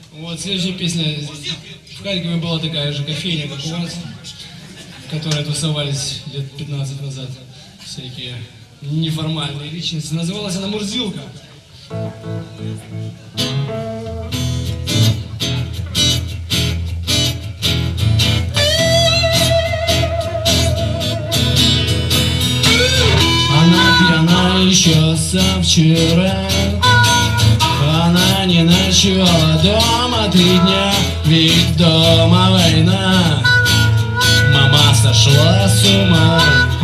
Вот следующая песня. В Харькове была такая же кофейня, как у вас, в которой тусовались лет 15 назад всякие неформальные личности. Называлась она «Мурзилка». Она пьяна еще со вчера. Она не ночевала дома 3 дня, ведь дома война. Мама сошла с ума.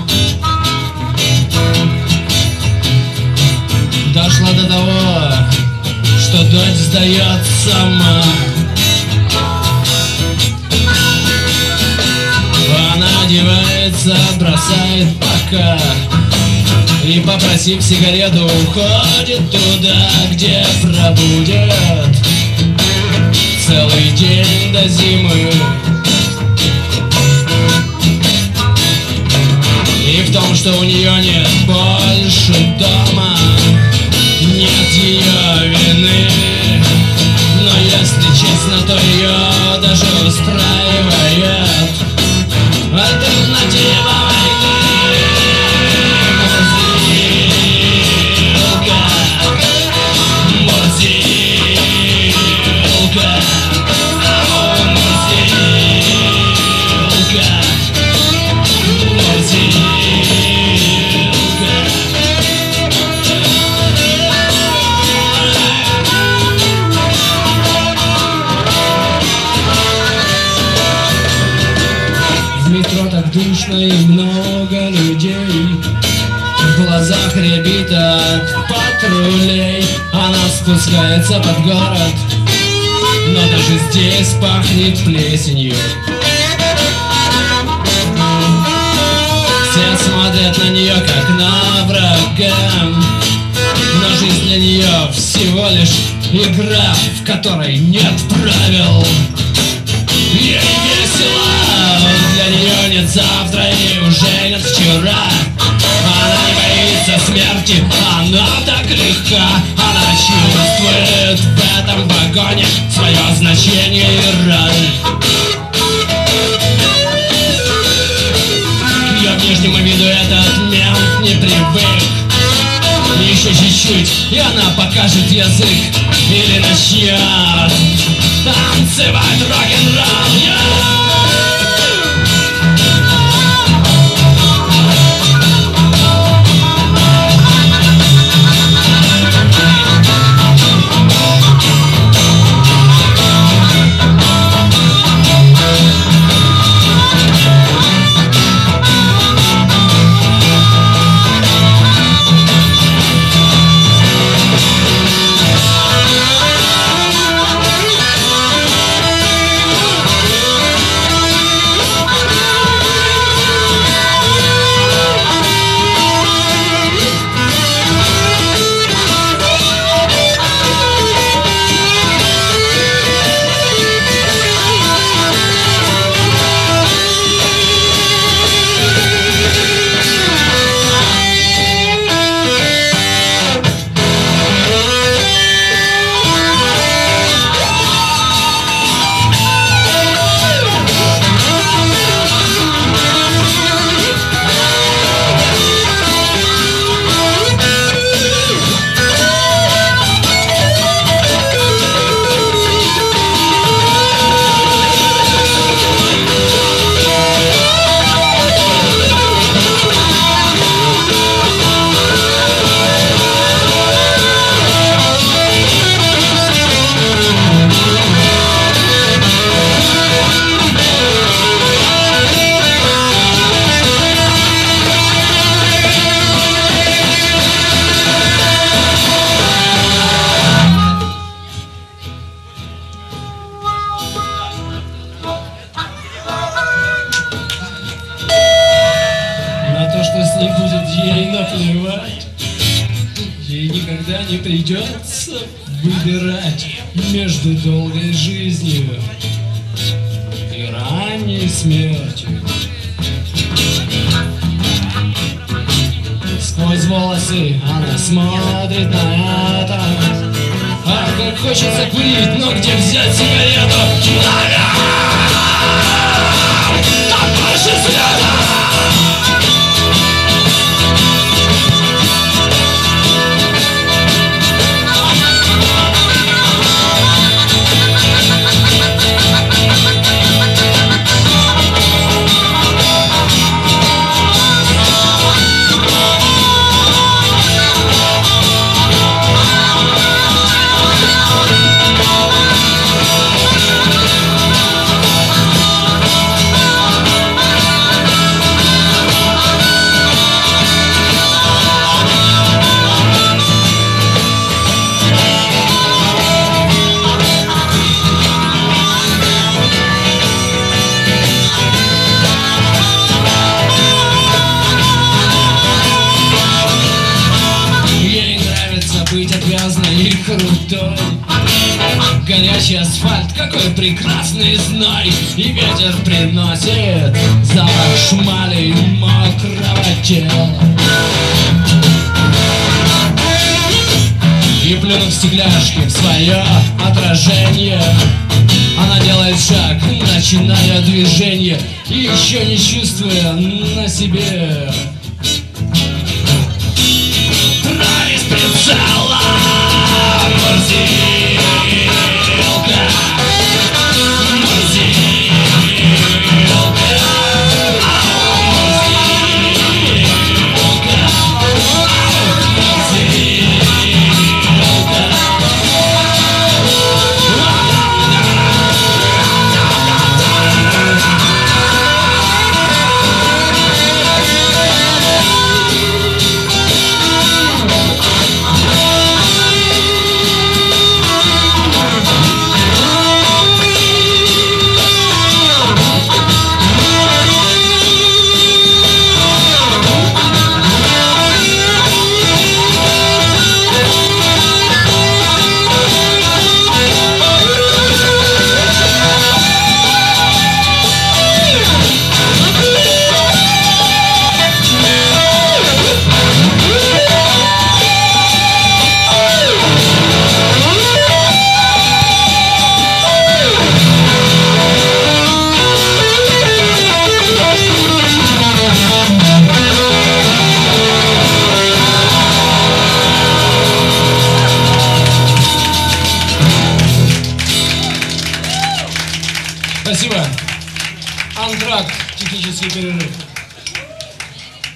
Дошла до того, что дочь сдает сама. Она одевается, бросает пока и, попросив сигарету, уходит туда, где пробудет целый день до зимы. И в том, что у нее нет больше дома, нет ее вины. Но если честно, то ее даже устраивает альтернатива войны. Душно и много людей, в глазах рябит от патрулей. Она спускается под город, но даже здесь пахнет плесенью. Все смотрят на нее как на врага, но жизнь для нее всего лишь игра, в которой нет правил. Ей весело, для нее нет завтра и уже нет вчера. Она не боится смерти, она так легка. Она чувствует в этом вагоне свое значение и роль. К ее внешнему виду этот мент не привык. Еще чуть-чуть, и она покажет язык или начнет танцевать рок-н-ролл. Ей никогда не придется выбирать между долгой жизнью и ранней смертью. Сквозь волосы она смотрит на это, а в Так хочется курить, но где взять сигарету? Там больше света! Быть отвязной и крутой. Горячий асфальт, какой прекрасный зной. И ветер приносит запах шмали и мокрого тела. И плюнув стекляшки в свое отражение, она делает шаг, начиная движение, и еще не чувствуя на себе траве с прицела морзилка, морзилка, Спасибо. Антракт, технический перерыв.